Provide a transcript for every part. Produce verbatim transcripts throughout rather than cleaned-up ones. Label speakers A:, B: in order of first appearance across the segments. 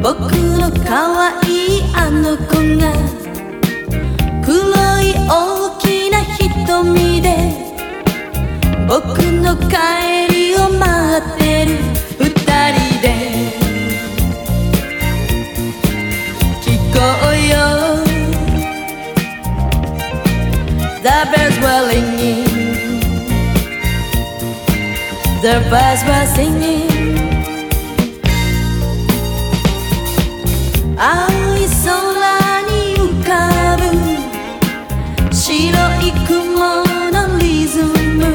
A: 僕の可愛いあの子が黒い大きな瞳で僕の帰りを待ってる二人で聞こうよ The bells were ringing The birds were singing 青い空に浮かぶ白い雲のリズム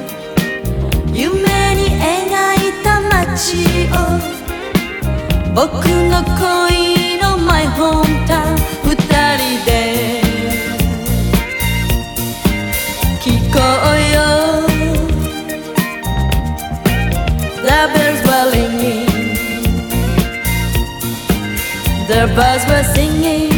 A: 夢に描いた街を僕の恋のマイホームタウン二人で聞こうよ The bells were ringing The birds were singing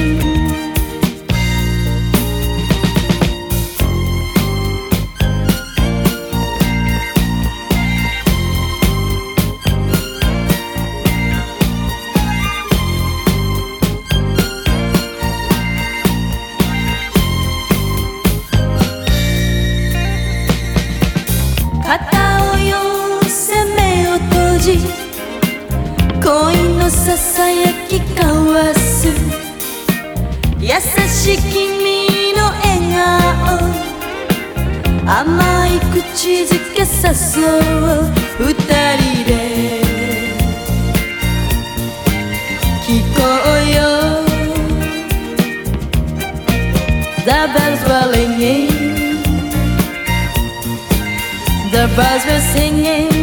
A: 肩を寄せ目を閉じ恋のささやき交わす優しい君の笑顔甘い口づけ誘う二人で聞こうよ The bells were ringing The birds were singing